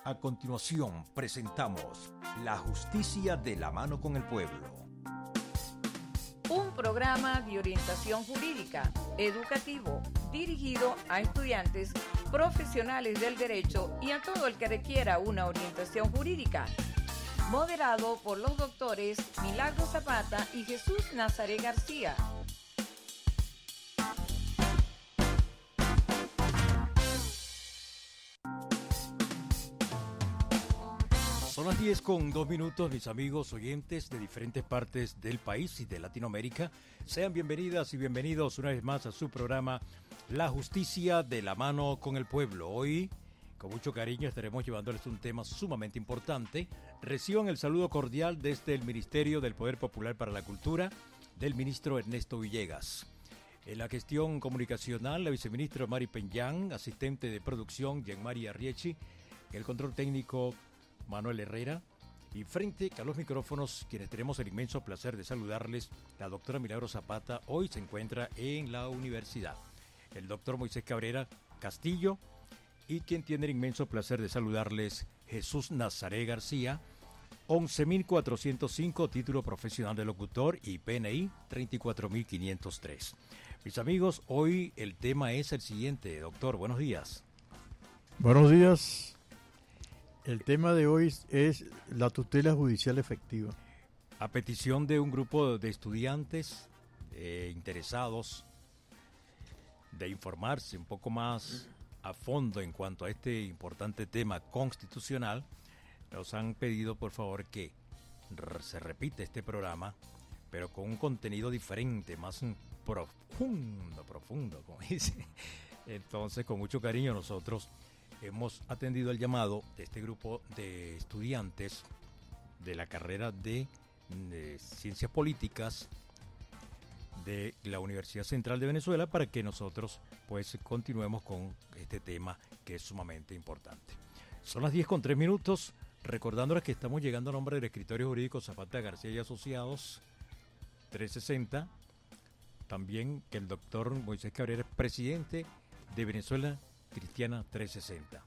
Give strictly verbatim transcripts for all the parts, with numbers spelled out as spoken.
A continuación, presentamos La Justicia de la mano con el pueblo. Un programa de orientación jurídica, educativo, dirigido a estudiantes, profesionales del derecho y a todo el que requiera una orientación jurídica. Moderado por los doctores Milagro Zapata y Jesús Nazaré García. Son las diez con dos minutos, mis amigos oyentes de diferentes partes del país y de Latinoamérica. Sean bienvenidas y bienvenidos una vez más a su programa La Justicia de la mano con el pueblo. Hoy, con mucho cariño, estaremos llevándoles un tema sumamente importante. Reciban el saludo cordial desde el Ministerio del Poder Popular para la Cultura del ministro Ernesto Villegas. En la gestión comunicacional, la viceministra Mari Peñán, asistente de producción Jean-Marie Arriechi, el control técnico Manuel Herrera, y frente a los micrófonos, quienes tenemos el inmenso placer de saludarles, la doctora Milagro Zapata hoy se encuentra en la universidad, el doctor Moisés Cabrera Castillo, y quien tiene el inmenso placer de saludarles, Jesús Nazaré García, once mil cuatrocientos cinco, título profesional de locutor, y P N I treinta y cuatro mil quinientos tres. Mis amigos, hoy el tema es el siguiente. Doctor, buenos días. Buenos días. El tema de hoy es la tutela judicial efectiva. A petición de un grupo de estudiantes eh, interesados de informarse un poco más a fondo en cuanto a este importante tema constitucional, nos han pedido por favor que se repita este programa, pero con un contenido diferente, más profundo, profundo, como dice. Entonces, con mucho cariño nosotros hemos atendido el llamado de este grupo de estudiantes de la carrera de, de Ciencias Políticas de la Universidad Central de Venezuela para que nosotros pues continuemos con este tema que es sumamente importante. Son las diez con tres minutos, recordándoles que estamos llegando a nombre del escritorio jurídico Zapata García y Asociados trescientos sesenta, también que el doctor Moisés Cabrera es presidente de Venezuela Cristiana trescientos sesenta.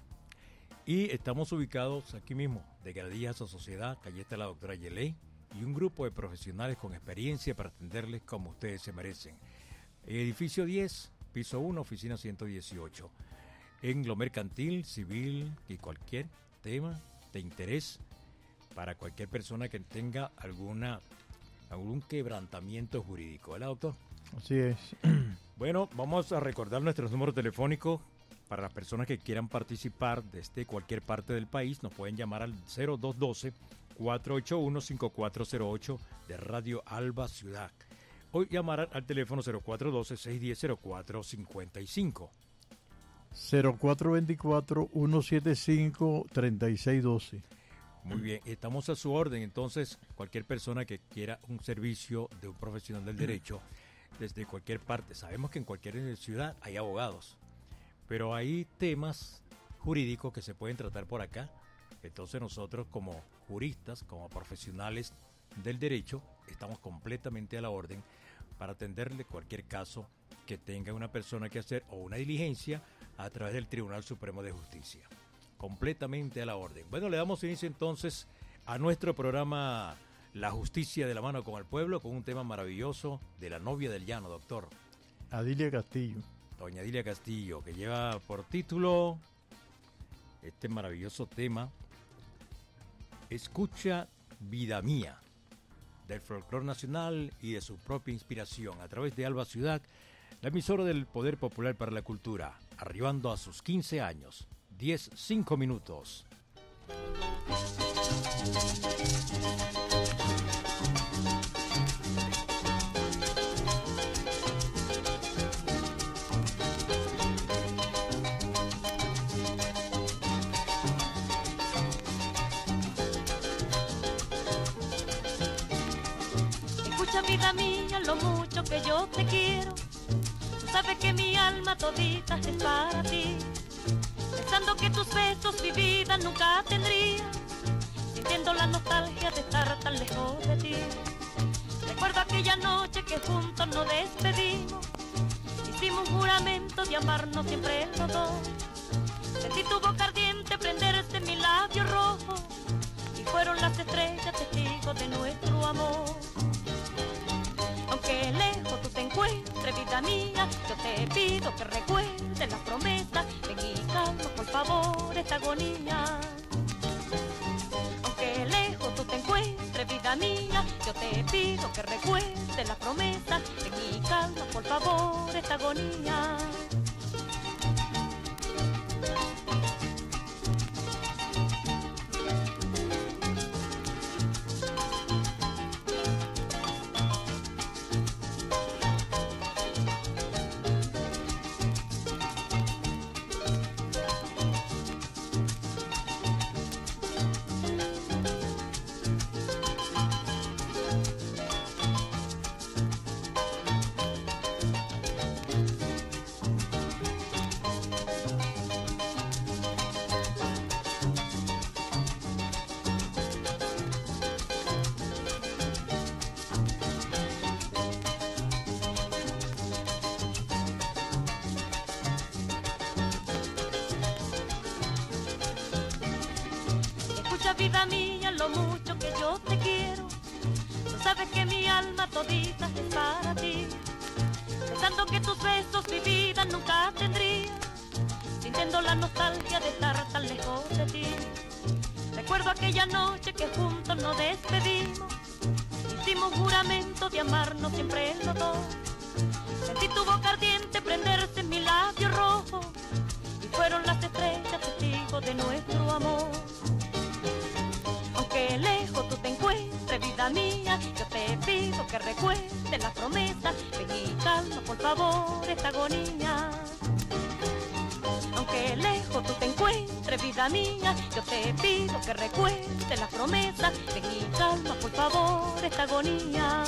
Y estamos ubicados aquí mismo, de Gradillas a Sociedad, calle está la doctora Yeley, y un grupo de profesionales con experiencia para atenderles como ustedes se merecen. Edificio diez, piso uno, oficina ciento dieciocho. En lo mercantil, civil y cualquier tema de interés para cualquier persona que tenga alguna algún quebrantamiento jurídico. ¿Verdad, doctor? Así es. Bueno, vamos a recordar nuestros números telefónicos. Para las personas que quieran participar desde cualquier parte del país, nos pueden llamar al cero dos uno dos, cuatro ocho uno, cinco cuatro cero ocho de Radio Alba Ciudad. O llamar al teléfono cero cuatro uno dos, seis uno cero, cero cuatro cinco cinco. cero cuatro dos cuatro, uno siete cinco, tres seis uno dos. Muy bien, estamos a su orden. Entonces, cualquier persona que quiera un servicio de un profesional del derecho, desde cualquier parte, sabemos que en cualquier ciudad hay abogados, pero hay temas jurídicos que se pueden tratar por acá. Entonces nosotros como juristas, como profesionales del derecho, estamos completamente a la orden para atenderle cualquier caso que tenga una persona que hacer o una diligencia a través del Tribunal Supremo de Justicia. Completamente a la orden. Bueno, le damos inicio entonces a nuestro programa La Justicia de la mano con el pueblo, con un tema maravilloso de la novia del llano, doctor. Adilia Castillo. Doña Adilia Castillo, que lleva por título este maravilloso tema, Escucha Vida Mía, del folclore nacional y de su propia inspiración, a través de Alba Ciudad, la emisora del Poder Popular para la Cultura, arribando a sus quince años, diez, cinco minutos. Vida mía, lo mucho que yo te quiero, tú sabes que mi alma todita es para ti, pensando que tus besos mi vida nunca tendría, sintiendo la nostalgia de estar tan lejos de ti. Recuerdo aquella noche que juntos nos despedimos, hicimos un juramento de amarnos siempre los dos, sentí tu boca ardiente prenderse en mi fueron las estrellas testigos de nuestro amor. Aunque lejos tú te encuentres, vida mía, yo te pido que recuerdes las promesas. Ven y calma, por favor, esta agonía. Aunque lejos tú te encuentres, vida mía, yo te pido que recuerdes las promesas. Ven y calma, por favor, esta agonía. Vida mía, lo mucho que yo te quiero, tú sabes que mi alma todita es para ti, pensando que tus besos mi vida nunca tendría, sintiendo la nostalgia de estar tan lejos de ti. Recuerdo aquella noche que juntos nos despedimos, hicimos un juramento de amarnos siempre los dos, sentí tu boca ardiente prenderse en mi labio rojo, y fueron las estrellas testigos de nuestro amor. Aunque lejos tú te encuentres, vida mía, yo te pido que recuerdes la promesa. Ven y calma, por favor, esta agonía. Aunque lejos tú te encuentres, vida mía, yo te pido que recuerdes la promesa. Ven y calma, por favor, esta agonía.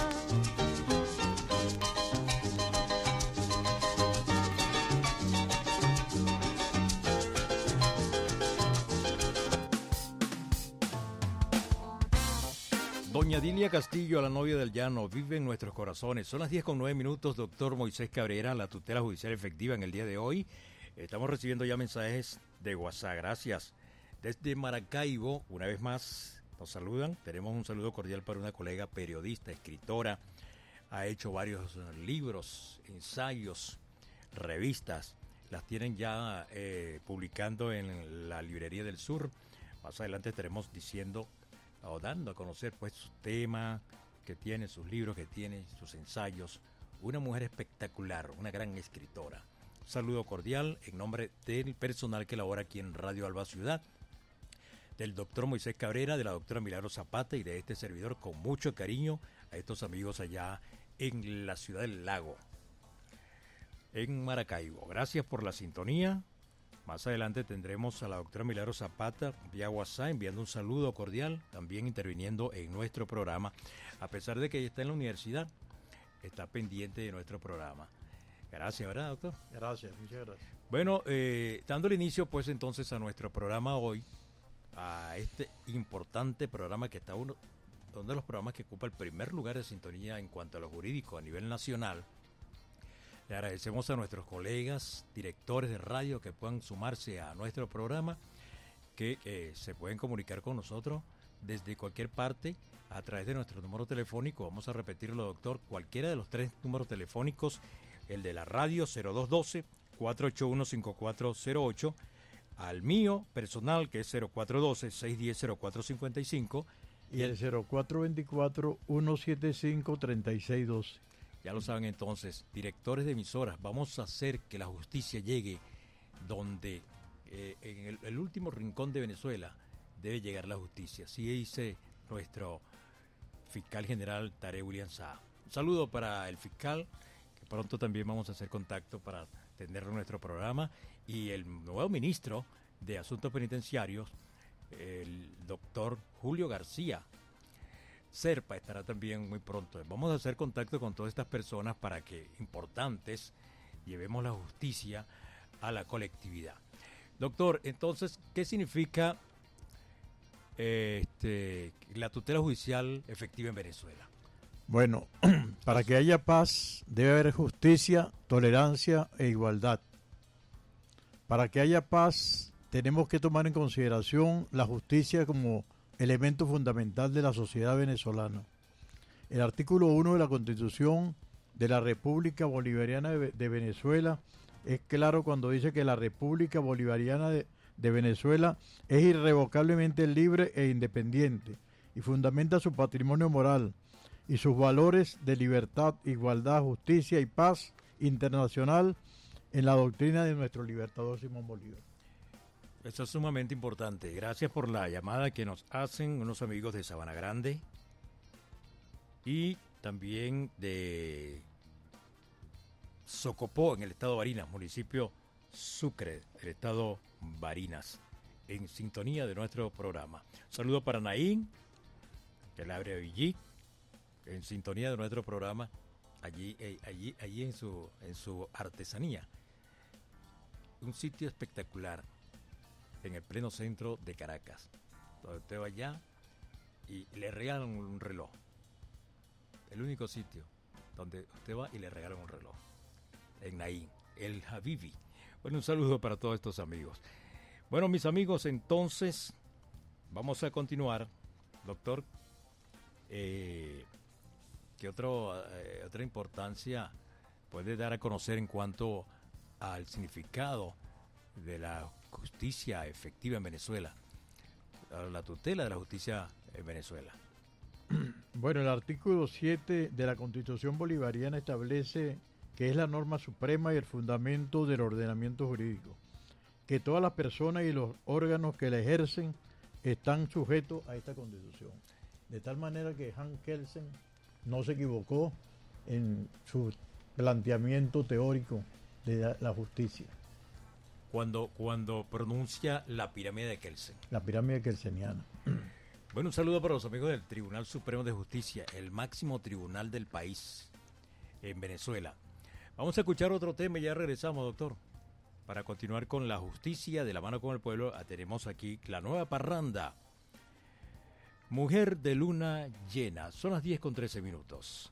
Doña Dilia Castillo, la novia del llano, vive en nuestros corazones. Son las diez con nueve minutos, doctor Moisés Cabrera, la tutela judicial efectiva en el día de hoy. Estamos recibiendo ya mensajes de WhatsApp, gracias. Desde Maracaibo, una vez más, nos saludan. Tenemos un saludo cordial para una colega periodista, escritora. Ha hecho varios libros, ensayos, revistas. Las tienen ya eh, publicando en la Librería del Sur. Más adelante estaremos diciendo o dando a conocer pues su tema que tiene, sus libros que tiene, sus ensayos. Una mujer espectacular, una gran escritora. Un saludo cordial en nombre del personal que labora aquí en Radio Alba Ciudad, del doctor Moisés Cabrera, de la doctora Milagro Zapata y de este servidor, con mucho cariño a estos amigos allá en la ciudad del Lago, en Maracaibo. Gracias por la sintonía. Más adelante tendremos a la doctora Milagro Zapata vía WhatsApp enviando un saludo cordial, también interviniendo en nuestro programa. A pesar de que ella está en la universidad, está pendiente de nuestro programa. Gracias, ¿verdad, doctor? Gracias, muchas gracias. Bueno, eh, dando el inicio pues entonces a nuestro programa hoy, a este importante programa que está uno, uno de los programas que ocupa el primer lugar de sintonía en cuanto a lo jurídico a nivel nacional. Le agradecemos a nuestros colegas, directores de radio que puedan sumarse a nuestro programa, que eh, se pueden comunicar con nosotros desde cualquier parte a través de nuestro número telefónico. Vamos a repetirlo, doctor, cualquiera de los tres números telefónicos, el de la radio cero dos uno dos, cuatro ocho uno, cinco cuatro cero ocho, al mío personal que es cero cuatro uno dos, seis uno cero, cero cuatro cinco cinco y el cero cuatro dos cuatro, uno siete cinco, tres seis uno dos. Ya lo saben entonces, directores de emisoras, vamos a hacer que la justicia llegue donde, eh, en el, el último rincón de Venezuela, debe llegar la justicia. Así dice nuestro fiscal general Tarek William Saá. Un saludo para el fiscal, que pronto también vamos a hacer contacto para tenerlo en nuestro programa, y el nuevo ministro de Asuntos Penitenciarios, el doctor Julio García Serpa, estará también muy pronto. Vamos a hacer contacto con todas estas personas para que, importantes, llevemos la justicia a la colectividad. Doctor, entonces, ¿qué significa eh, este, la tutela judicial efectiva en Venezuela? Bueno, para que haya paz debe haber justicia, tolerancia e igualdad. Para que haya paz tenemos que tomar en consideración la justicia como elemento fundamental de la sociedad venezolana. El artículo uno de la Constitución de la República Bolivariana de, de Venezuela es claro cuando dice que la República Bolivariana de, de Venezuela es irrevocablemente libre e independiente y fundamenta su patrimonio moral y sus valores de libertad, igualdad, justicia y paz internacional en la doctrina de nuestro libertador Simón Bolívar. Eso es sumamente importante. Gracias por la llamada que nos hacen unos amigos de Sabana Grande y también de Socopó, en el estado de Barinas, municipio Sucre, el estado Barinas, en sintonía de nuestro programa. Saludo para Naín, que la abre Villic, en sintonía de nuestro programa, allí, eh, allí, allí en su, en su artesanía. Un sitio espectacular en el pleno centro de Caracas, donde usted va allá y le regalan un reloj. El único sitio donde usted va y le regalan un reloj. En Naín, el Habibi. Bueno, un saludo para todos estos amigos. Bueno, mis amigos, entonces vamos a continuar, doctor. Eh, ¿Qué otro, eh, otra importancia puede dar a conocer en cuanto al significado de la justicia efectiva en Venezuela, la tutela de la justicia en Venezuela? Bueno, el artículo siete de la Constitución Bolivariana establece que es la norma suprema y el fundamento del ordenamiento jurídico, que todas las personas y los órganos que la ejercen están sujetos a esta Constitución. De tal manera que Hans Kelsen no se equivocó en su planteamiento teórico de la, la justicia. Cuando, cuando pronuncia la pirámide de Kelsen. La pirámide kelseniana. Bueno, un saludo para los amigos del Tribunal Supremo de Justicia, el máximo tribunal del país en Venezuela. Vamos a escuchar otro tema y ya regresamos, doctor. Para continuar con la justicia de la mano con el pueblo, tenemos aquí la nueva parranda. Mujer de luna llena. Son las diez con trece minutos.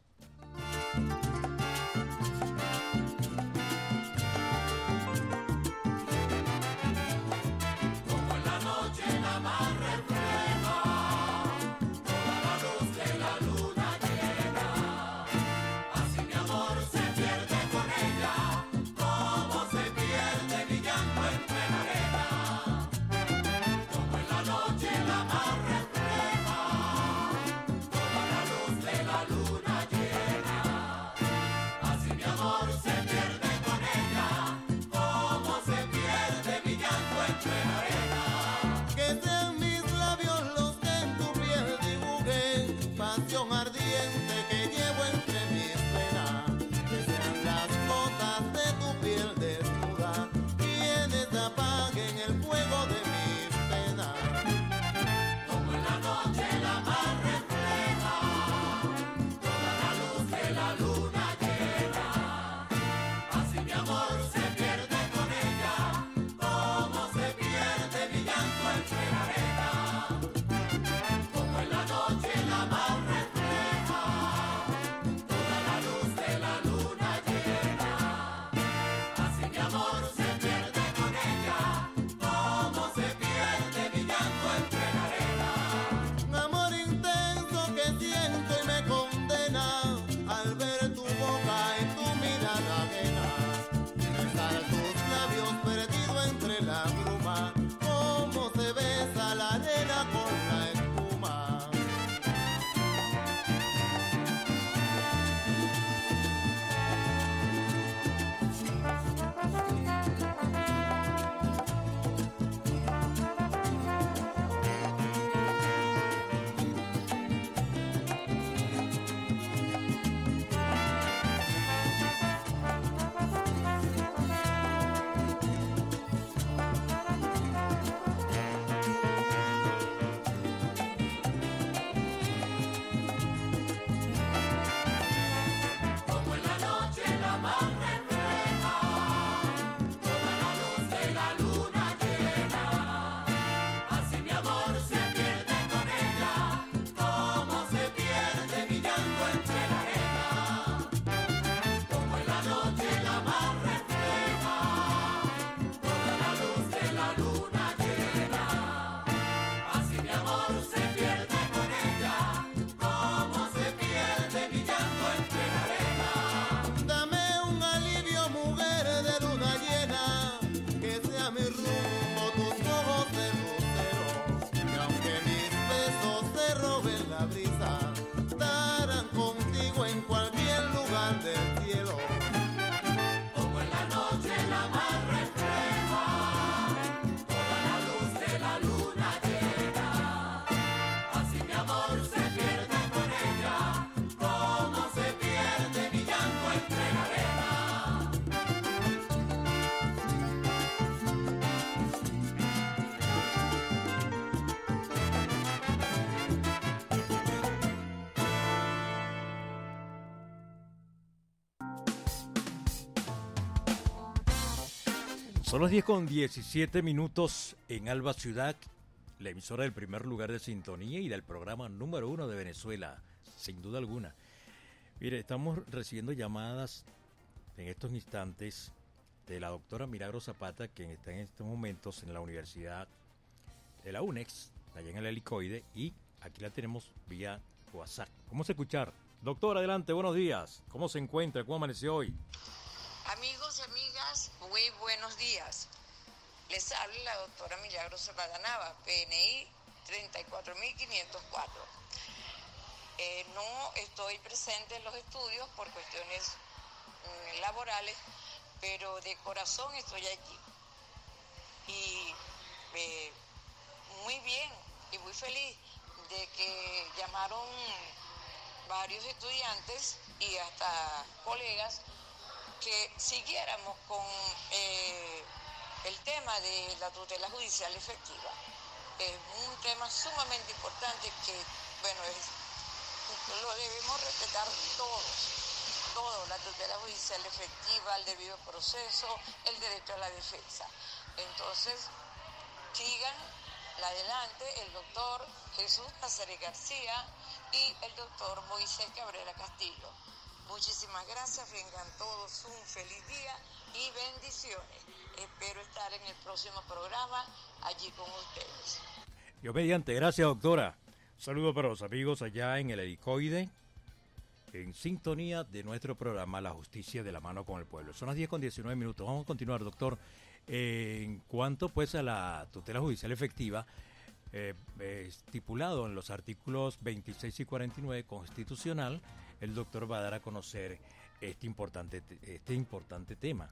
Son las diez con diecisiete minutos en Alba Ciudad, la emisora del primer lugar de sintonía y del programa número uno de Venezuela, sin duda alguna. Mire, estamos recibiendo llamadas en estos instantes de la doctora Milagro Zapata, quien está en estos momentos en la Universidad de la UNEX, allá en el Helicoide, y aquí la tenemos vía WhatsApp. Vamos a escuchar. Doctor, adelante, buenos días. ¿Cómo se encuentra? ¿Cómo amaneció hoy? Amigos y amigas, muy buenos días. Les habla la doctora Milagro Zapata Nava, P N I treinta y cuatro mil quinientos cuatro. Eh, no estoy presente en los estudios por cuestiones mm, laborales, pero de corazón estoy allí. Y eh, muy bien y muy feliz de que llamaron varios estudiantes y hasta colegas que siguiéramos con eh, el tema de la tutela judicial efectiva. Es un tema sumamente importante que, bueno, es, lo debemos respetar todos, todos, la tutela judicial efectiva, el debido proceso, el derecho a la defensa. Entonces, sigan adelante el doctor Jesús Cáceres García y el doctor Moisés Cabrera Castillo. Muchísimas gracias, tengan todos un feliz día y bendiciones. Espero estar en el próximo programa allí con ustedes. Yo mediante, gracias doctora. Un saludo para los amigos allá en el Helicoide, en sintonía de nuestro programa La Justicia de la Mano con el Pueblo. Son las diez con diecinueve minutos. Vamos a continuar, doctor. Eh, en cuanto pues a la tutela judicial efectiva, eh, eh, estipulado en los artículos veintiséis y cuarenta y nueve constitucional, el doctor va a dar a conocer este importante, este importante tema.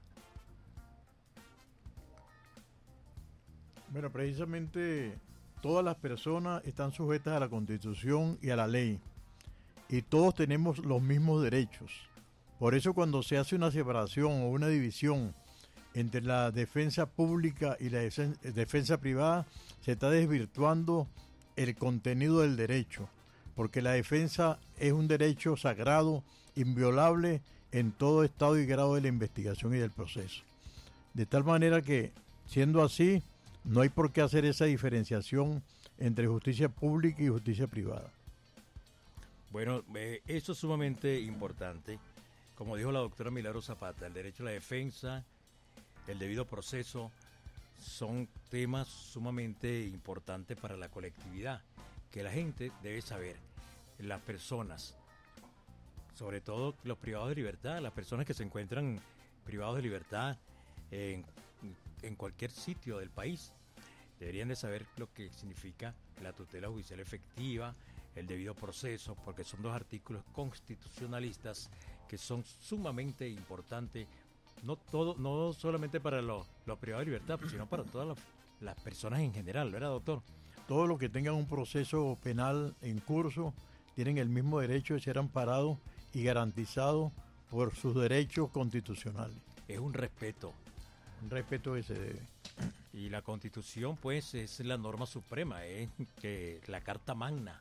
Bueno, precisamente todas las personas están sujetas a la Constitución y a la ley, y todos tenemos los mismos derechos. Por eso cuando se hace una separación o una división entre la defensa pública y la defensa privada, se está desvirtuando el contenido del derecho, porque la defensa es un derecho sagrado, inviolable en todo estado y grado de la investigación y del proceso. De tal manera que, siendo así, no hay por qué hacer esa diferenciación entre justicia pública y justicia privada. Bueno, eh, eso es sumamente importante. Como dijo la doctora Milagro Zapata, el derecho a la defensa, el debido proceso, son temas sumamente importantes para la colectividad, que la gente debe saber. Las personas, sobre todo los privados de libertad, las personas que se encuentran privados de libertad en, en cualquier sitio del país, deberían de saber lo que significa la tutela judicial efectiva, el debido proceso, porque son dos artículos constitucionalistas que son sumamente importantes, no todo, no solamente para los, los privados de libertad, sino para todas las, las personas en general, ¿verdad, doctor? Todos los que tengan un proceso penal en curso tienen el mismo derecho de ser amparados y garantizados por sus derechos constitucionales. Es un respeto. Un respeto que se debe. Y la Constitución, pues, es la norma suprema, es que la Carta Magna.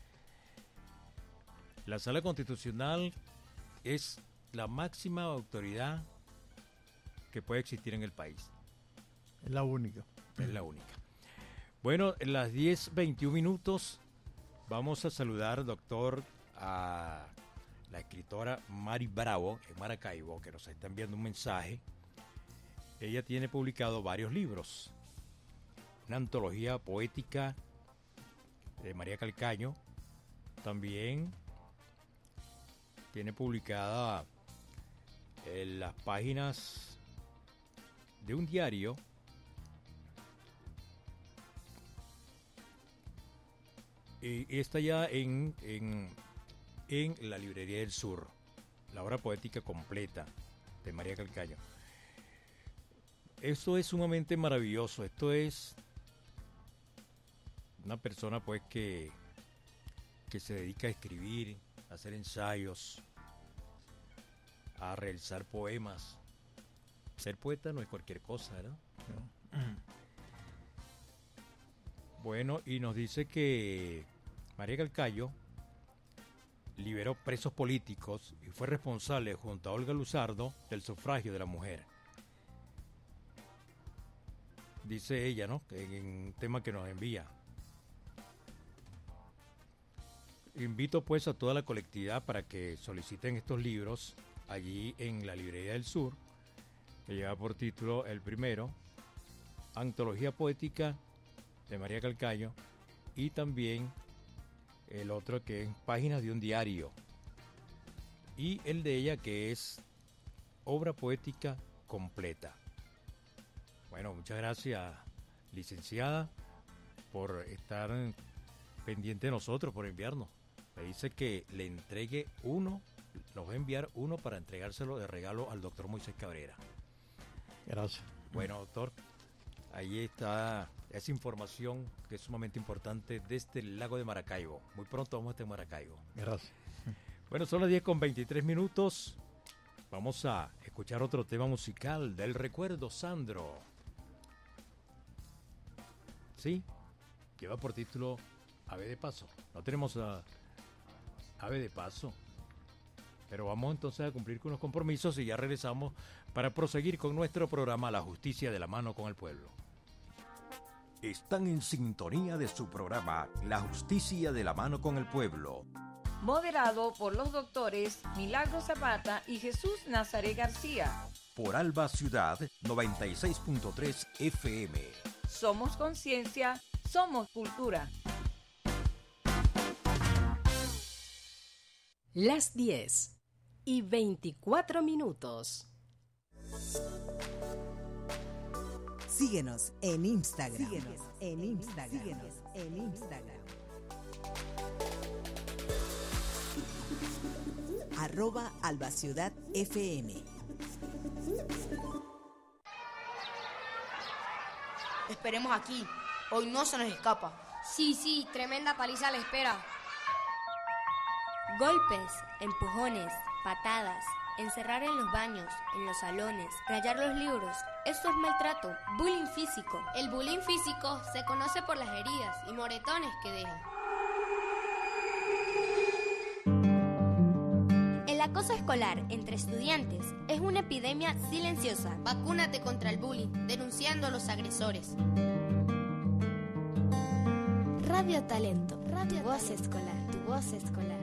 La Sala Constitucional es la máxima autoridad que puede existir en el país. Es la única. Es la única. Bueno, en las diez veintiún minutos vamos a saludar, doctor, a la escritora Mari Bravo en Maracaibo, que nos está enviando un mensaje. Ella tiene publicado varios libros. Una antología poética de María Calcaño. También tiene publicada en las páginas de un diario y está ya en, en, en la Librería del Sur, la obra poética completa de María Calcaño. Esto es sumamente maravilloso. Esto es una persona pues que, que se dedica a escribir, a hacer ensayos, a realizar poemas. Ser poeta no es cualquier cosa, ¿verdad? No. Bueno, y nos dice que María Calcaño liberó presos políticos y fue responsable junto a Olga Luzardo del sufragio de la mujer. dice ella, ¿no? En un tema que nos envía. Invito pues a toda la colectividad para que soliciten estos libros allí en la Librería del Sur, que lleva por título el primero, Antología Poética de María Calcaño, y también el otro que es Páginas de un Diario, y el de ella que es Obra Poética Completa. Bueno, muchas gracias, licenciada, por estar pendiente de nosotros, por enviarnos. Me dice que le entregue uno, nos va a enviar uno para entregárselo de regalo al doctor Moisés Cabrera. Gracias. Bueno, doctor, ahí está esa información que es sumamente importante desde el lago de Maracaibo. Muy pronto vamos a estar en Maracaibo. Gracias. Bueno, son las diez con veintitrés minutos. Vamos a escuchar otro tema musical del recuerdo, Sandro. Sí, lleva por título Ave de Paso. No tenemos a Ave de Paso, pero vamos entonces a cumplir con los compromisos y ya regresamos para proseguir con nuestro programa La Justicia de la Mano con el Pueblo. Están en sintonía de su programa La Justicia de la Mano con el Pueblo, moderado por los doctores Milagro Zapata y Jesús Nazaret García. por Alba Ciudad noventa y seis punto tres F M. Somos conciencia, somos cultura. Las diez y veinticuatro minutos. Síguenos en Instagram. Síguenos en Instagram. Síguenos en Instagram. Arroba Alba Ciudad F M. Esperemos aquí. Hoy no se nos escapa. Sí, sí, tremenda paliza le espera. Golpes, empujones, patadas, encerrar en los baños, en los salones, rayar los libros. Esto es maltrato, bullying físico. El bullying físico se conoce por las heridas y moretones que deja. El acoso escolar entre estudiantes es una epidemia silenciosa. Vacúnate contra el bullying, denunciando a los agresores. Radio Talento, Radio tu voz escolar, tu voz escolar.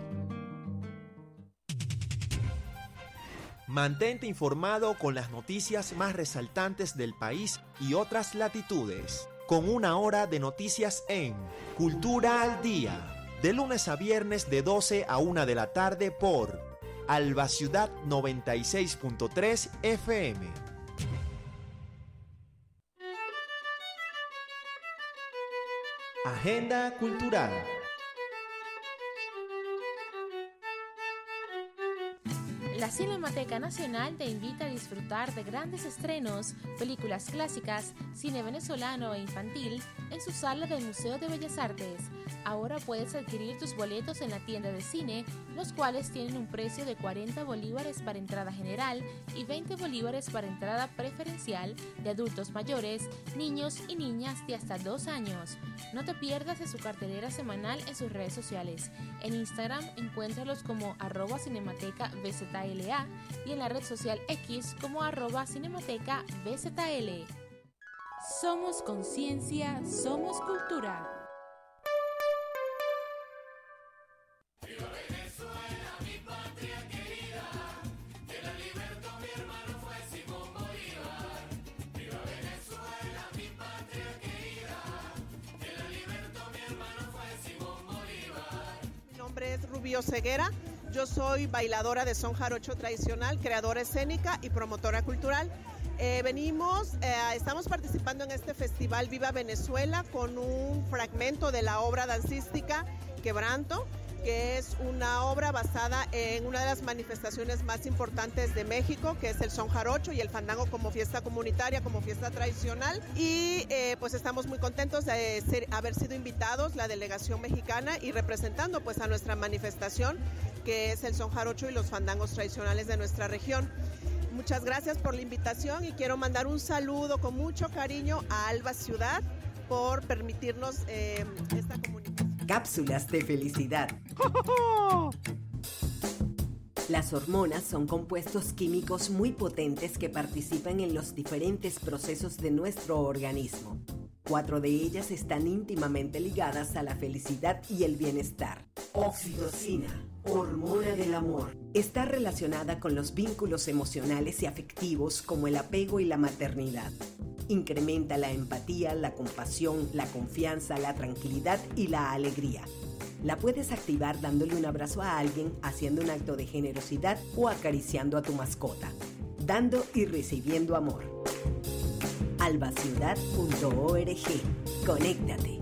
Mantente informado con las noticias más resaltantes del país y otras latitudes, con una hora de noticias en Cultura al Día, de lunes a viernes de doce a una de la tarde por Alba Ciudad noventa y seis punto tres F M. Agenda Cultural. La Cinemateca Nacional te invita a disfrutar de grandes estrenos, películas clásicas, cine venezolano e infantil en su sala del Museo de Bellas Artes. Ahora puedes adquirir tus boletos en la tienda de cine, los cuales tienen un precio de cuarenta bolívares para entrada general y veinte bolívares para entrada preferencial de adultos mayores, niños y niñas de hasta dos años. No te pierdas de su cartelera semanal en sus redes sociales. En Instagram encuéntralos como arroba cinemateca B Z L A y en la red social X como arroba cinemateca B Z L. Somos conciencia, somos cultura. Es Rubio Ceguera, yo soy bailadora de son jarocho tradicional, creadora escénica y promotora cultural. Eh, venimos, eh, estamos participando en este festival Viva Venezuela con un fragmento de la obra dancística Quebranto, que es una obra basada en una de las manifestaciones más importantes de México, que es el son jarocho y el fandango como fiesta comunitaria, como fiesta tradicional. Y eh, pues estamos muy contentos de ser, haber sido invitados, la delegación mexicana, y representando pues a nuestra manifestación, que es el son jarocho y los fandangos tradicionales de nuestra región. Muchas gracias por la invitación y quiero mandar un saludo con mucho cariño a Alba Ciudad por permitirnos eh, esta comunicación. Cápsulas de felicidad. Las hormonas son compuestos químicos muy potentes que participan en los diferentes procesos de nuestro organismo. Cuatro de ellas están íntimamente ligadas a la felicidad y el bienestar. Oxitocina, hormona del amor, está relacionada con los vínculos emocionales y afectivos como el apego y la maternidad. Incrementa la empatía, la compasión, la confianza, la tranquilidad y la alegría. La puedes activar dándole un abrazo a alguien, haciendo un acto de generosidad o acariciando a tu mascota. Dando y recibiendo amor. albaciudad punto org. Conéctate.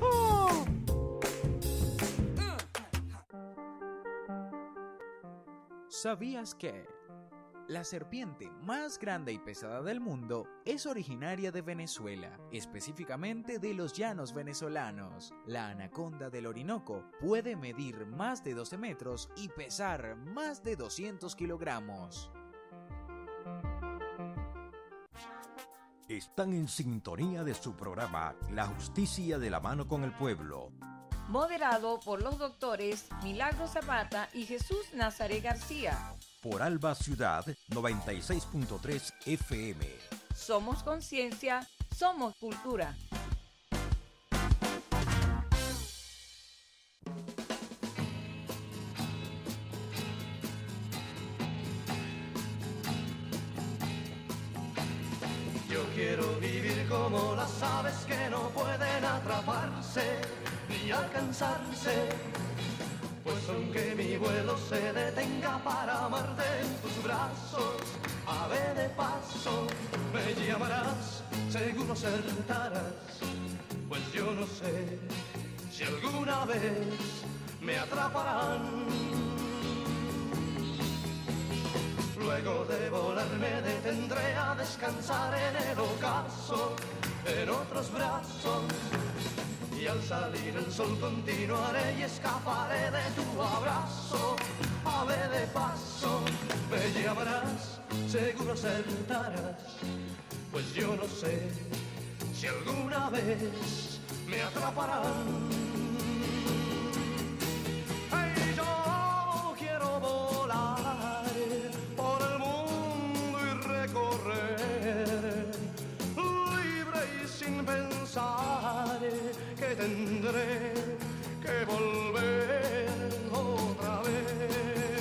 ¿Sabías que la serpiente más grande y pesada del mundo es originaria de Venezuela, específicamente de los llanos venezolanos? La anaconda del Orinoco puede medir más de doce metros y pesar más de doscientos kilogramos. Están en sintonía de su programa La Justicia de la Mano con el Pueblo. Moderado por los doctores Milagro Zapata y Jesús Nazaret García. Por Alba Ciudad noventa y seis punto tres F M. Somos conciencia, somos cultura. Yo quiero vivir como las aves que no pueden atraparse ni alcanzarse. Pues aunque mi vuelo se detenga para amarte en tus brazos, ave de paso, me llamarás, seguro acertarás. Pues yo no sé si alguna vez me atraparán. Luego de volar me detendré a descansar en el ocaso, en otros brazos. Y al salir el sol continuaré y escaparé de tu abrazo. Ave de paso, me llamarás, seguro acertarás. Pues yo no sé si alguna vez me atraparán. Hey, yo quiero volar por el mundo y recorrer, libre y sin pensar que tendré que volver otra vez.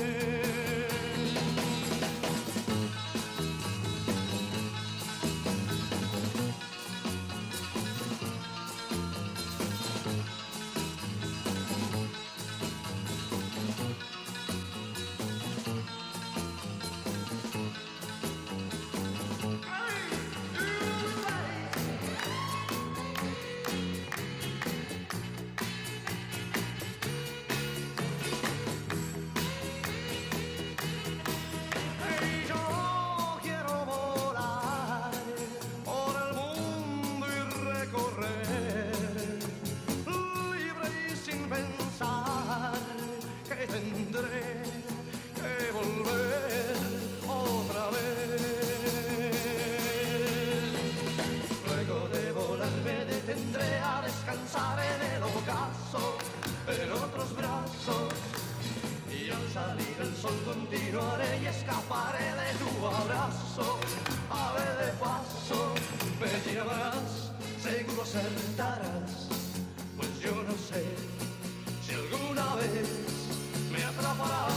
Continuaré y escaparé de tu abrazo. Ave de paso, me llamarás, seguro acertarás. Pues yo no sé si alguna vez me atraparás.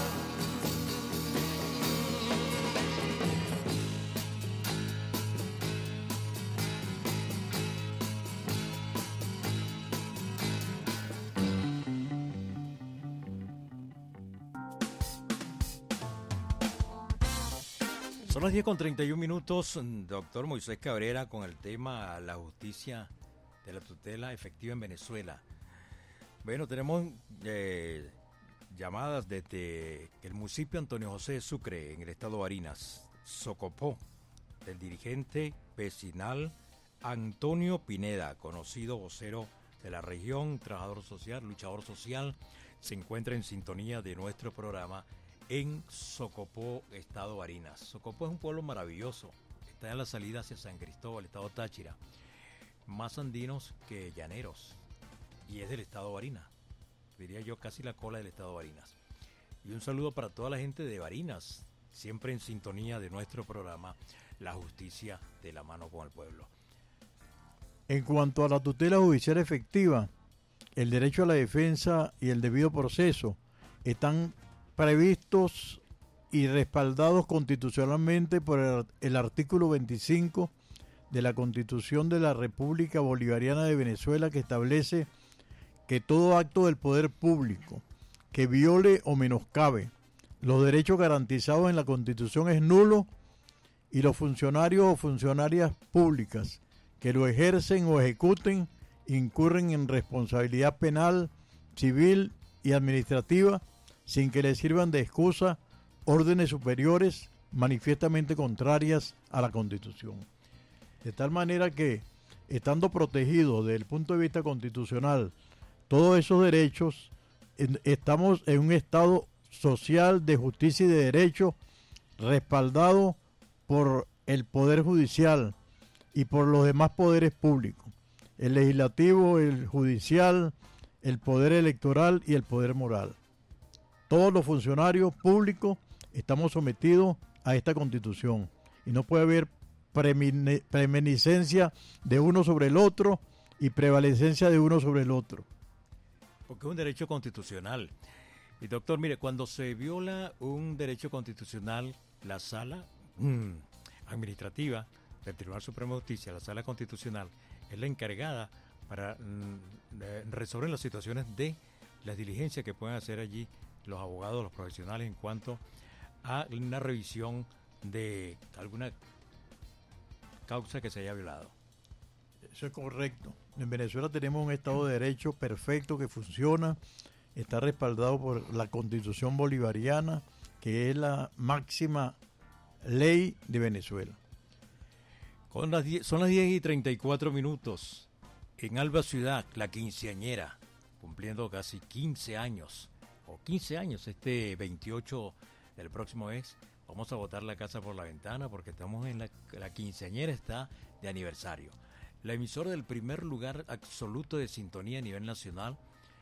Son las diez con treinta y un minutos, doctor Moisés Cabrera, con el tema la justicia de la tutela efectiva en Venezuela. Bueno, tenemos eh, llamadas desde el municipio Antonio José de Sucre, en el estado de Barinas, Socopó, del dirigente vecinal Antonio Pineda, conocido vocero de la región, trabajador social, luchador social, se encuentra en sintonía de nuestro programa en Socopó, estado Barinas. Socopó es un pueblo maravilloso, está en la salida hacia San Cristóbal, estado Táchira, más andinos que llaneros, y es del estado Barinas, diría yo casi la cola del estado Barinas. Y un saludo para toda la gente de Barinas, siempre en sintonía de nuestro programa La Justicia de la Mano con el Pueblo. En cuanto a la tutela judicial efectiva, el derecho a la defensa y el debido proceso están previstos y respaldados constitucionalmente por el, el artículo veinticinco de la Constitución de la República Bolivariana de Venezuela, que establece que todo acto del poder público que viole o menoscabe los derechos garantizados en la Constitución es nulo, y los funcionarios o funcionarias públicas que lo ejercen o ejecuten incurren en responsabilidad penal, civil y administrativa sin que les sirvan de excusa órdenes superiores manifiestamente contrarias a la Constitución. De tal manera que, estando protegidos desde el punto de vista constitucional todos esos derechos, estamos en un estado social de justicia y de derecho respaldado por el Poder Judicial y por los demás poderes públicos, el legislativo, el judicial, el poder electoral y el poder moral. Todos los funcionarios públicos estamos sometidos a esta Constitución y no puede haber preeminencia de uno sobre el otro y prevalecencia de uno sobre el otro. Porque es un derecho constitucional. Y doctor, mire, cuando se viola un derecho constitucional, la sala mmm, administrativa del Tribunal Supremo de Justicia, la sala constitucional, es la encargada para mmm, resolver las situaciones de las diligencias que pueden hacer allí los abogados, los profesionales en cuanto a una revisión de alguna causa que se haya violado. Eso es correcto. En Venezuela tenemos un Estado de Derecho perfecto que funciona, está respaldado por la Constitución bolivariana, que es la máxima ley de Venezuela. Con las diez, son las diez y treinta y cuatro minutos. En Alba Ciudad, la quinceañera, cumpliendo casi quince años, o quince años este veintiocho del próximo mes. Vamos a botar la casa por la ventana porque estamos en la, la quinceañera está de aniversario. La emisora del primer lugar absoluto de sintonía a nivel nacional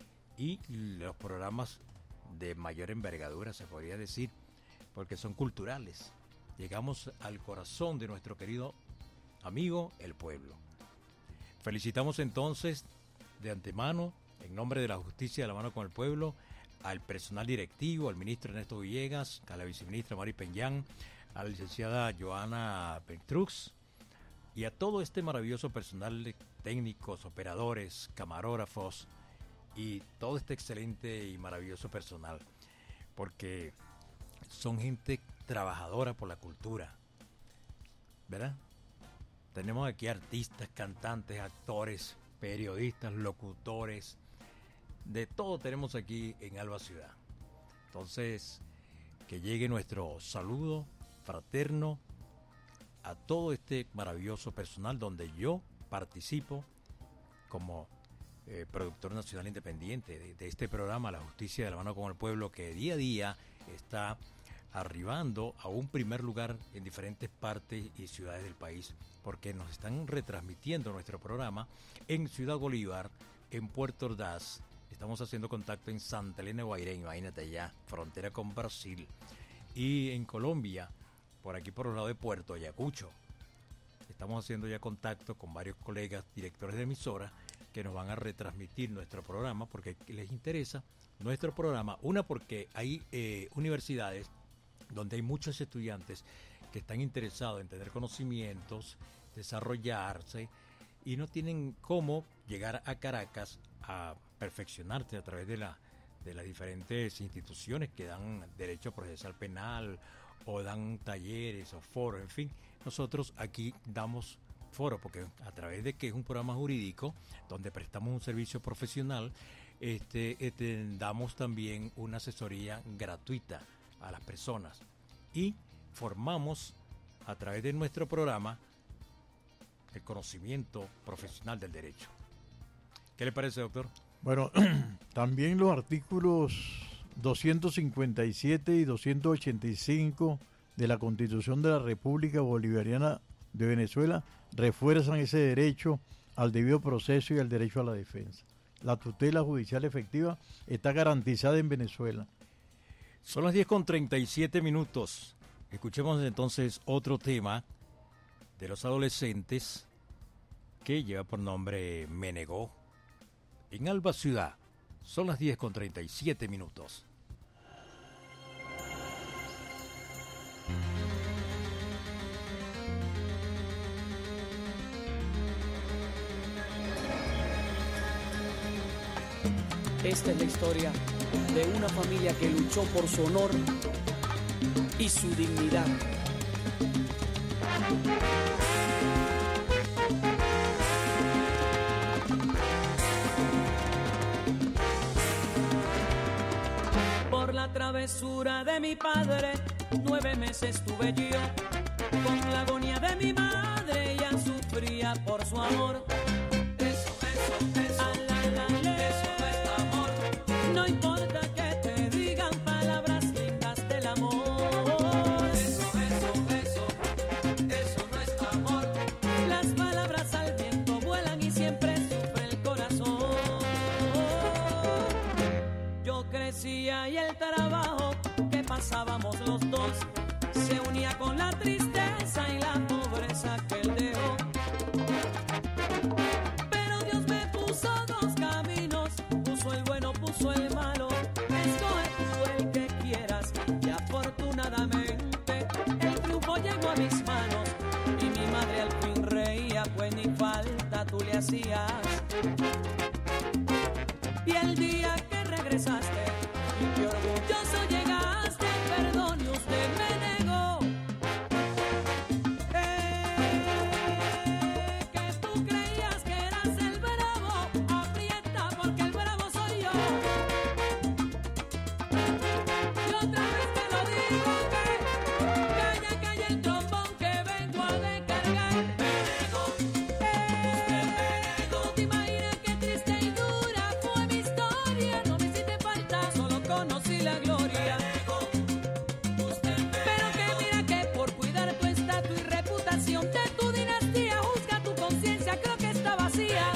y los programas de mayor envergadura, se podría decir, porque son culturales. Llegamos al corazón de nuestro querido amigo, el pueblo. Felicitamos entonces de antemano, en nombre de la Justicia de la Mano con el Pueblo, al personal directivo, al ministro Ernesto Villegas, a la viceministra Mari Peñán, a la licenciada Joana Petrux y a todo este maravilloso personal de técnicos, operadores, camarógrafos y todo este excelente y maravilloso personal, porque son gente trabajadora por la cultura, ¿verdad? Tenemos aquí artistas, cantantes, actores, periodistas, locutores, de todo tenemos aquí en Alba Ciudad. Entonces, que llegue nuestro saludo fraterno a todo este maravilloso personal donde yo participo como eh, productor nacional independiente de, de este programa La Justicia de la Mano con el Pueblo, que día a día está arribando a un primer lugar en diferentes partes y ciudades del país, porque nos están retransmitiendo nuestro programa en Ciudad Bolívar, en Puerto Ordaz. Estamos haciendo contacto en Santa Elena de Guairén, imagínate allá, frontera con Brasil. Y en Colombia, por aquí por los lados de Puerto Ayacucho. Estamos haciendo ya contacto con varios colegas directores de emisora que nos van a retransmitir nuestro programa porque les interesa nuestro programa. Una, porque hay eh, universidades donde hay muchos estudiantes que están interesados en tener conocimientos, desarrollarse y no tienen cómo llegar a Caracas a perfeccionarse a través de la de las diferentes instituciones que dan derecho procesal penal o dan talleres o foros, en fin. Nosotros aquí damos foro porque a través de que es un programa jurídico donde prestamos un servicio profesional, este, este damos también una asesoría gratuita a las personas y formamos a través de nuestro programa el conocimiento profesional del derecho. ¿Qué le parece, doctor? Bueno, también los artículos doscientos cincuenta y siete y doscientos ochenta y cinco de la Constitución de la República Bolivariana de Venezuela refuerzan ese derecho al debido proceso y al derecho a la defensa. La tutela judicial efectiva está garantizada en Venezuela. Son las diez con treinta y siete minutos. Escuchemos entonces otro tema de los adolescentes que lleva por nombre Me Negó en Alba Ciudad. Son las diez con treinta y siete minutos. Esta es la historia de una familia que luchó por su honor y su dignidad. Por la travesura de mi padre, nueve meses tuve yo. Con la agonía de mi madre, ella sufría por su amor. Eso, eso, eso. No importa que te digan palabras lindas del amor. Eso, eso, eso, eso no es amor. Las palabras al viento vuelan y siempre sufre el corazón. Yo crecía y el trabajo que pasábamos los dos se unía con la tristeza y la pobreza que él dejó. Pero Dios me puso dos caminos, puso el bueno, puso el malo. Escoge tú el que quieras y afortunadamente el triunfo llegó a mis manos y mi madre al fin reía, pues ni falta tú le hacías. Y el día que regresaste y qué orgulloso llegaste, perdón y usted me negó. Eh, que tú creías que eras el bravo, aprieta porque el bravo soy yo. Y otra vez te lo digo que calla, calla el trombón que vengo a descargar. Me negó, eh, usted me negó. ¿Tú te imaginas qué triste y dura fue mi historia? No me hiciste falta, solo conocí la gloria. Pero que mira que por cuidar tu estatus y reputación de tu dinastía, juzga tu conciencia, creo que está vacía.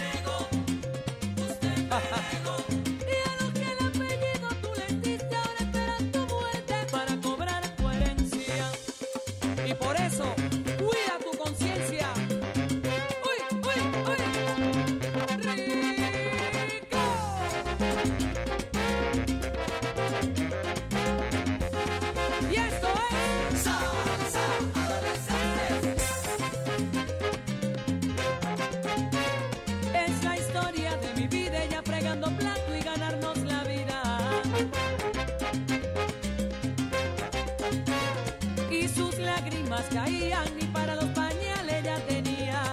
Y a los que el apellido tú les diste, ahora esperan tu muerte para cobrar tu herencia. Y por eso, cuida tu conciencia. ¡Uy, uy, uy! ¡Rico! Y esto es Salsa Adolescentes. Es la historia de mi vida, ella fregando plato y ganarnos la vida. Y sus lágrimas caían y para los pañales ella tenía.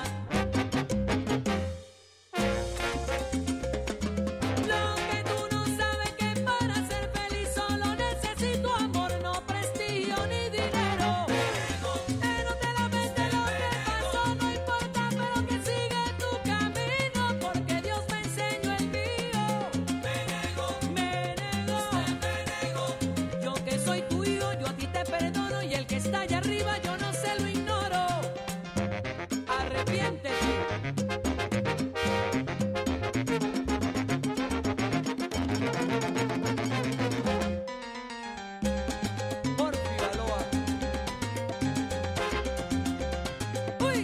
Lo que tú no sabes que para ser feliz solo necesito amor, no prestigio ni dinero. Que no te la metes lo que pasó, no importa, pero que sigue tu camino, porque Dios me enseñó el mío. Me negó, me negó, usted me negó. Yo que soy tu hijo, yo a ti te perdono y el que está allá arriba yo no se lo ignoro. Arrepiéntete. Por Fibaloa. Uy.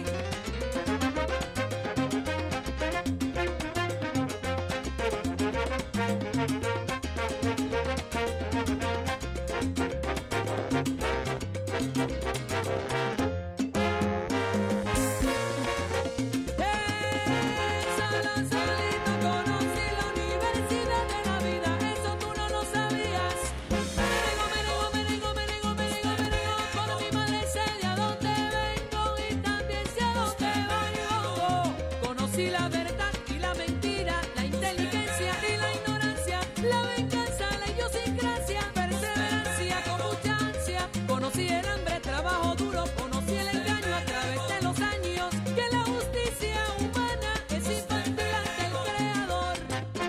Solo solito conocí la universidad de la vida, eso tú no lo sabías. Me nego, me nego, me nego, me nego, me nego, me nego. Por mi madre sé de a dónde vengo y también sé a dónde voy. Conocí la verdad y la mentira, la inteligencia y la ignorancia, la venganza, la idiosincrasia, perseverancia con mucha ansia. Conocí el hambre, trabajo duro, conocí el engaño a través de los años, que la justicia humana es infantil ante el creador.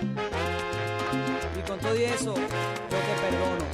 Y con todo y eso, yo te perdono.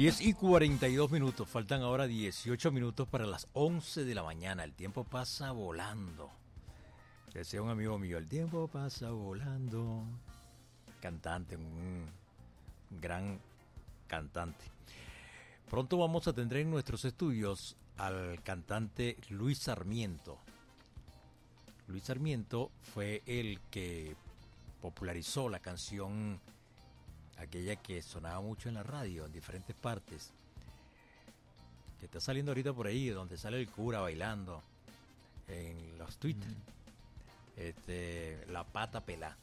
diez y cuarenta y dos minutos, faltan ahora dieciocho minutos para las once de la mañana. El tiempo pasa volando. Decía un amigo mío, el tiempo pasa volando. Cantante, un gran cantante. Pronto vamos a tener en nuestros estudios al cantante Luis Sarmiento. Luis Sarmiento fue el que popularizó la canción, aquella que sonaba mucho en la radio, en diferentes partes, que está saliendo ahorita por ahí, donde sale el cura bailando en los Twitter. Mm. Este, La Pata Pelá.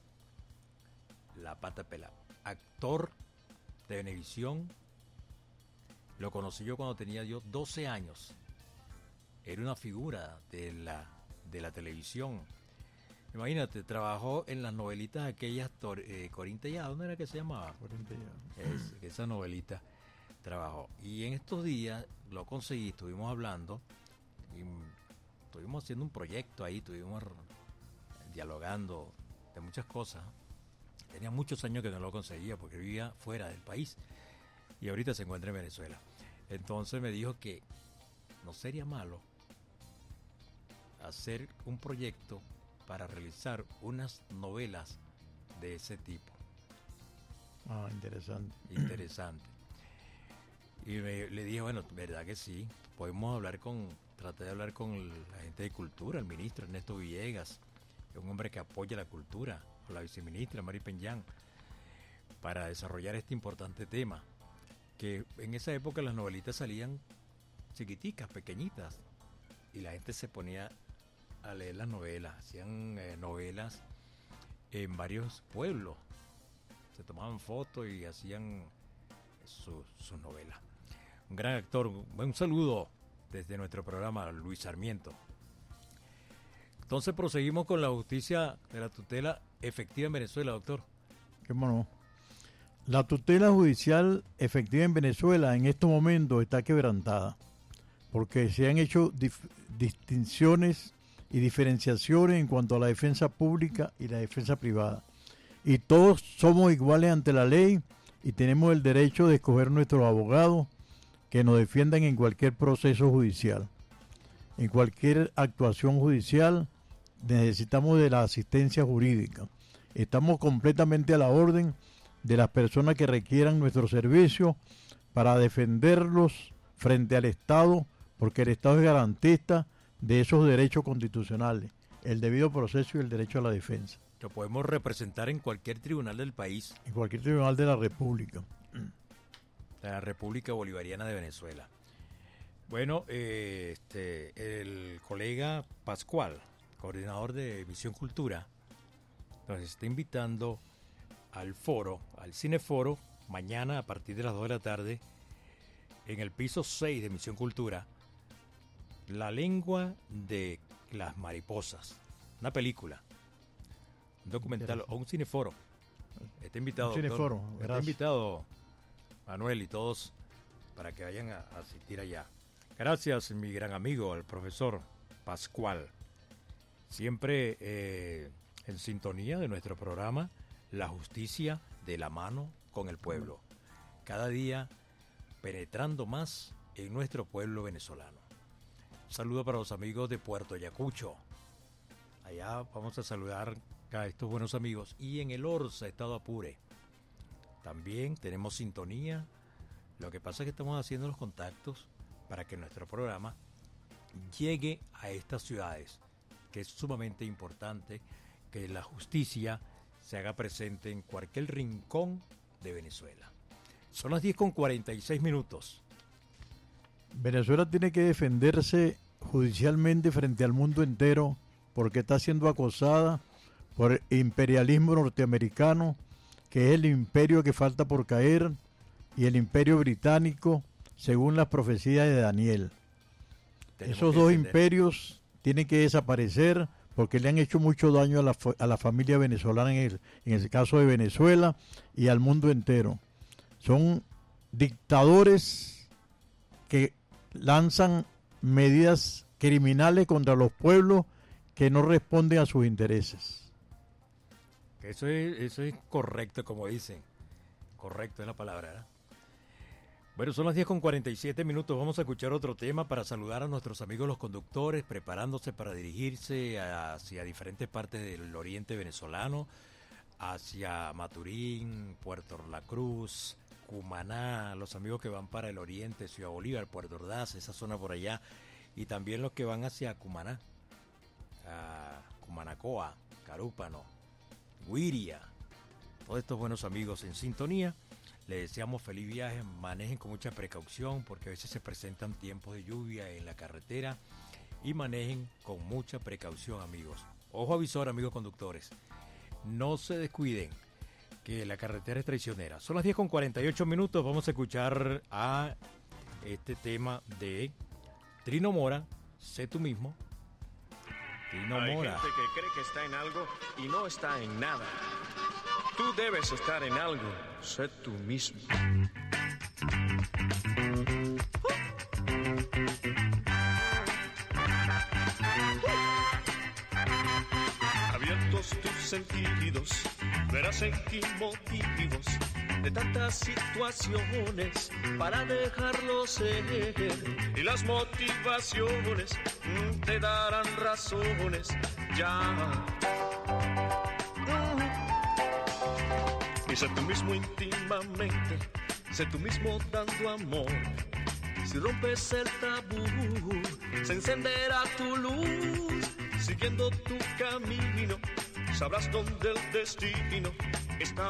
La Pata Pelá. Actor de Venevisión. Lo conocí yo cuando tenía yo doce años. Era una figura de la, de la televisión. Imagínate, trabajó en las novelitas aquellas, tor, eh, Corintellado, ¿dónde era que se llamaba? Corintellado. Es, esa novelita trabajó. Y en estos días lo conseguí, estuvimos hablando, y estuvimos haciendo un proyecto ahí, estuvimos dialogando de muchas cosas. Tenía muchos años que no lo conseguía porque vivía fuera del país y ahorita se encuentra en Venezuela. Entonces me dijo que no sería malo hacer un proyecto para realizar unas novelas de ese tipo. Ah, interesante. Interesante. Y me, le dije, bueno, verdad que sí, podemos hablar con, traté de hablar con la gente de cultura, el ministro Ernesto Villegas, un hombre que apoya la cultura, o la viceministra Mari Peñán, para desarrollar este importante tema, que en esa época las novelitas salían chiquiticas, pequeñitas, y la gente se ponía a leer las novelas, hacían eh, novelas en varios pueblos, se tomaban fotos y hacían sus su novelas. Un gran actor, un saludo desde nuestro programa, Luis Sarmiento. Entonces proseguimos con la justicia de la tutela efectiva en Venezuela, doctor. ¿Qué mono? La tutela judicial efectiva en Venezuela en estos momentos está quebrantada, porque se han hecho dif- distinciones y diferenciaciones en cuanto a la defensa pública y la defensa privada. Y todos somos iguales ante la ley y tenemos el derecho de escoger nuestros abogados que nos defiendan en cualquier proceso judicial. En cualquier actuación judicial necesitamos de la asistencia jurídica. Estamos completamente a la orden de las personas que requieran nuestro servicio para defenderlos frente al Estado, porque el Estado es garantista de esos derechos constitucionales, el debido proceso y el derecho a la defensa. Lo podemos representar en cualquier tribunal del país. En cualquier tribunal de la República. La República Bolivariana de Venezuela. Bueno, eh, este, el colega Pascual, coordinador de Misión Cultura, nos está invitando al foro, al cineforo, mañana a partir de las dos de la tarde, en el piso seis de Misión Cultura, La lengua de las mariposas, una película, un documental o un cineforo. Está invitado, un cineforo, doctor, está gracias. invitado Manuel y todos para que vayan a, a asistir allá. Gracias, mi gran amigo, el profesor Pascual, siempre eh, en sintonía de nuestro programa La Justicia de la Mano con el Pueblo, cada día penetrando más en nuestro pueblo venezolano. Un saludo para los amigos de Puerto Ayacucho. Allá vamos a saludar a estos buenos amigos. Y en el Orza, Estado Apure, también tenemos sintonía. Lo que pasa es que estamos haciendo los contactos para que nuestro programa llegue a estas ciudades, que es sumamente importante que la justicia se haga presente en cualquier rincón de Venezuela. Son las diez con cuarenta y seis minutos. Venezuela tiene que defenderse judicialmente frente al mundo entero porque está siendo acosada por el imperialismo norteamericano, que es el imperio que falta por caer, y el imperio británico, según las profecías de Daniel. Tenemos Esos que dos defender. imperios tienen que desaparecer porque le han hecho mucho daño a la, fa- a la familia venezolana en el, en el caso de Venezuela y al mundo entero. Son dictadores que lanzan medidas criminales contra los pueblos que no responden a sus intereses. Eso es, eso es correcto, como dicen. Correcto es la palabra, ¿verdad? Bueno, son las diez con cuarenta y siete minutos. Vamos a escuchar otro tema para saludar a nuestros amigos los conductores, preparándose para dirigirse hacia diferentes partes del oriente venezolano, hacia Maturín, Puerto La Cruz, Cumaná, los amigos que van para el oriente, Ciudad Bolívar, Puerto Ordaz, esa zona por allá, y también los que van hacia Cumaná, a Cumanacoa, Carúpano, Guiria, todos estos buenos amigos en sintonía. Les deseamos feliz viaje, manejen con mucha precaución porque a veces se presentan tiempos de lluvia en la carretera y manejen con mucha precaución, amigos. Ojo avisor, amigos conductores, no se descuiden que la carretera es traicionera. Son las diez con cuarenta y ocho minutos, vamos a escuchar a este tema de Trino Mora, Sé tú mismo. Trino Hay Mora. gente que cree que está en algo y no está en nada. Tú debes estar en algo, sé tú mismo. Abiertos tus sentidos, verás en qué motivos de tantas situaciones para dejarlo ser. Y las motivaciones mm, te darán razones ya. Y sé tú mismo íntimamente, sé tú mismo dando amor. Si rompes el tabú, se encenderá tu luz. Siguiendo tu camino, sabrás dónde el destino está.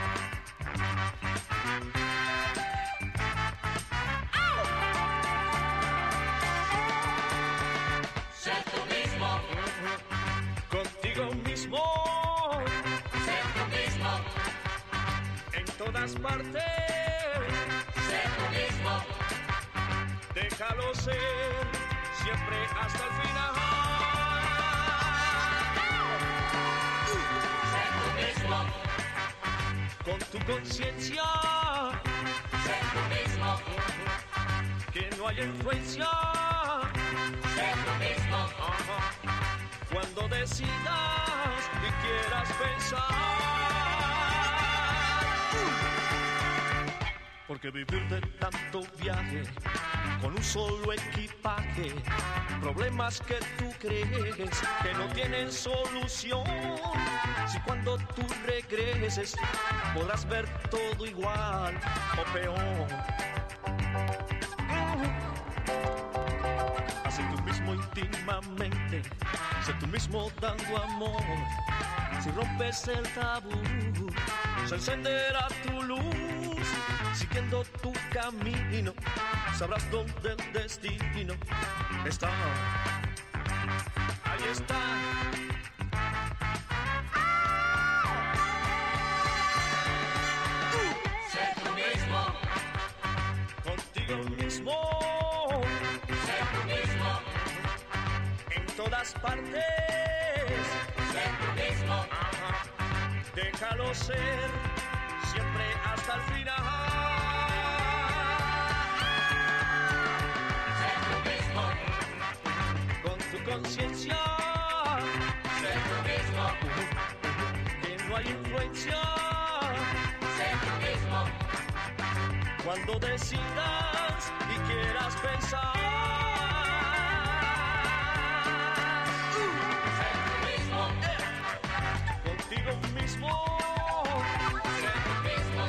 Sé tú mismo. Contigo mismo. Sé tú mismo. En todas partes. Sé tú mismo. Déjalo ser, siempre hasta el final. Sé tú mismo. Con tu conciencia. Sé tú mismo. Que no haya influencia. Sé tú mismo. Ajá. Cuando decidas y quieras pensar. Porque vivir de tanto viaje con un solo equipaje, problemas que tú crees que no tienen solución. Si cuando tú regreses podrás ver todo igual o peor. Haz tú mismo íntimamente, sé tú mismo dando amor. Si rompes el tabú, se encenderá tu luz. Siguiendo tu camino, sabrás dónde el destino está. Ahí está. Sé tú mismo. Contigo mismo. Sé tú mismo. En todas partes. Sé tú mismo. Ajá. Déjalo ser, siempre hasta el final. Conciencia, sé tú mismo, que no hay influencia, sé tú mismo, cuando decidas y quieras pensar, sé tú mismo, eh, contigo mismo, sé tú mismo,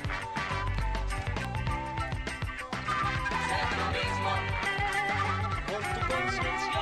sé tú mismo, con tu conciencia.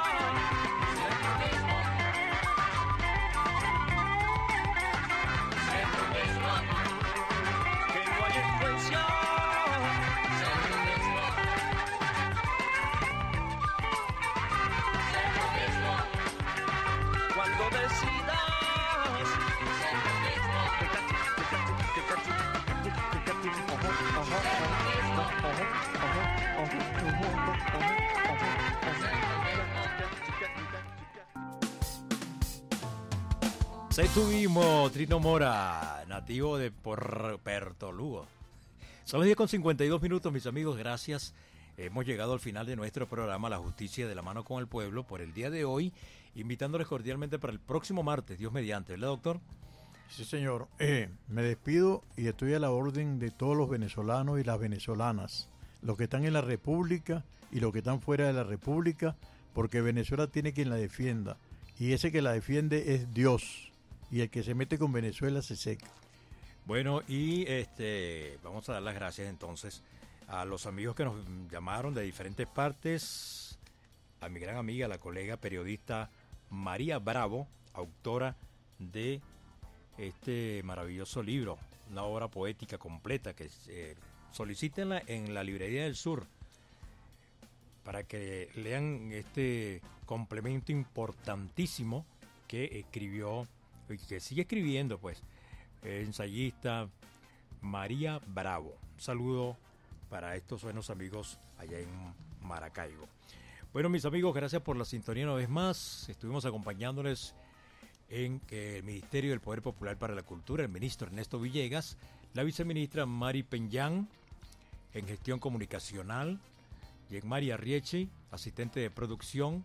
Sé tú mismo, Trino Mora, nativo de Puerto Lugo. Son las diez con cincuenta y dos minutos, mis amigos, gracias. Hemos llegado al final de nuestro programa La Justicia de la Mano con el Pueblo por el día de hoy, invitándoles cordialmente para el próximo martes, Dios mediante, ¿verdad, doctor? Sí, señor. Eh, me despido y estoy a la orden de todos los venezolanos y las venezolanas, los que están en la República y los que están fuera de la República, porque Venezuela tiene quien la defienda, y ese que la defiende es Dios, y el que se mete con Venezuela se seca. Bueno, y este vamos a dar las gracias entonces a los amigos que nos llamaron de diferentes partes, a mi gran amiga, la colega periodista María Bravo, autora de este maravilloso libro, una obra poética completa que eh, solicítenla en la Librería del Sur para que lean este complemento importantísimo que escribió y que sigue escribiendo, pues, ensayista María Bravo. Un saludo para estos buenos amigos allá en Maracaibo. Bueno, mis amigos, gracias por la sintonía una vez más. Estuvimos acompañándoles en el Ministerio del Poder Popular para la Cultura, el ministro Ernesto Villegas, la viceministra Mari Peñán, en gestión comunicacional, y María Riechi, asistente de producción,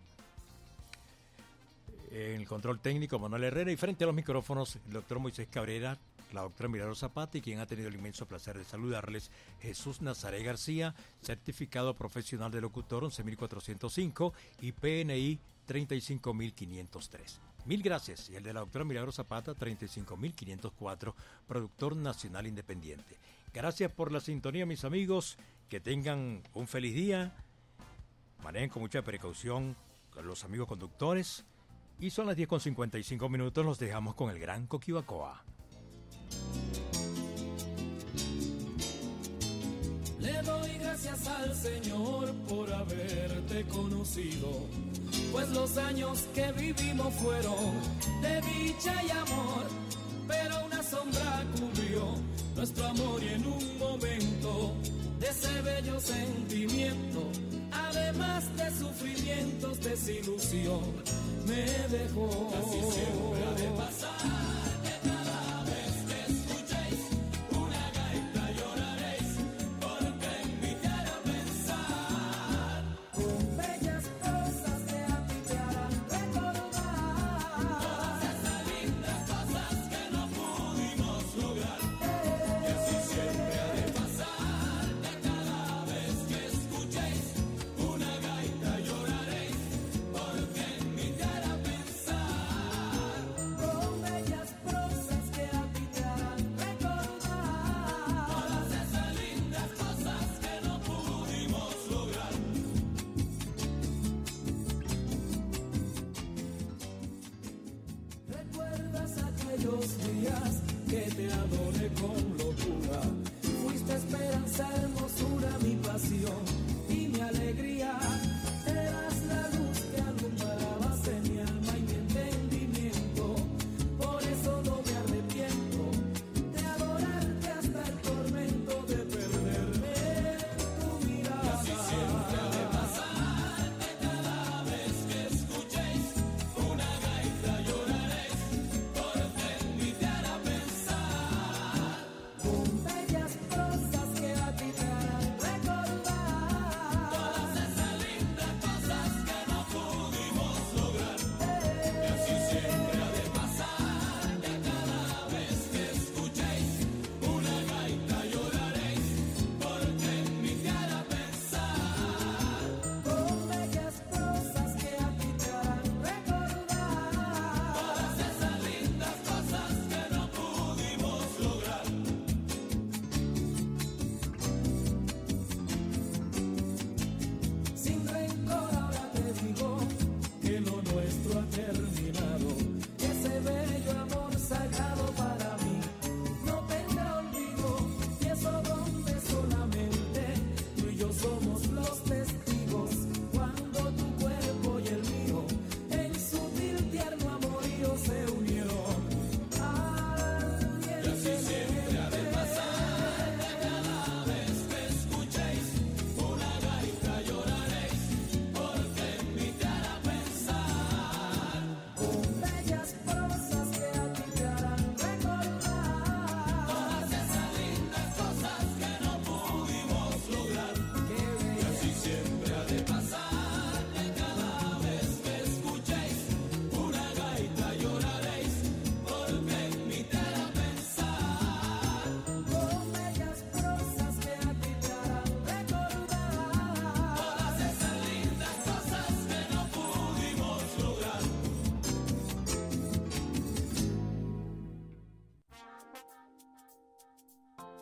en el control técnico Manuel Herrera, y frente a los micrófonos el doctor Moisés Cabrera, la doctora Milagros Zapata, y quien ha tenido el inmenso placer de saludarles, Jesús Nazaré García, certificado profesional de locutor once mil cuatrocientos cinco y P N I treinta y cinco mil quinientos tres. Mil gracias. Y el de la doctora Milagros Zapata, treinta y cinco mil quinientos cuatro, productor nacional independiente. Gracias por la sintonía, mis amigos. Que tengan un feliz día. Manejen con mucha precaución con los amigos conductores. Y son las diez con cincuenta y cinco minutos. Los dejamos con el gran Coquibacoa. Le doy gracias al Señor por haberte conocido, pues los años que vivimos fueron de dicha y amor, pero una sombra cubrió nuestro amor y en un momento de ese bello sentimiento, además de sufrimientos, desilusión, me dejó. Así siempre ha de pasar. Días que te adoré con locura, fuiste esperanza, hermosura, mi pasión y mi alegría, eras la luz que alumbrabas en mi alma y mi entendimiento, por eso no me arrepiento de adorarte hasta el tormento de perderme en tu mirada. Y así siempre ha de pasar, que cada vez que escuchéis una gaita lloraréis, porque en mí te hará pensar, con bellas prosas que a ti te harán recordar.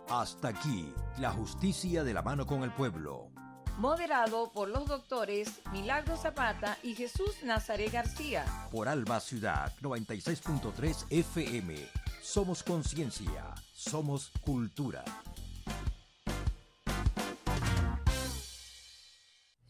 Hasta aquí, la justicia de la mano con el pueblo. Moderado por los doctores Milagro Zapata y Jesús Nazaret García. Por Alba Ciudad, noventa y seis punto tres F M. Somos conciencia, somos cultura.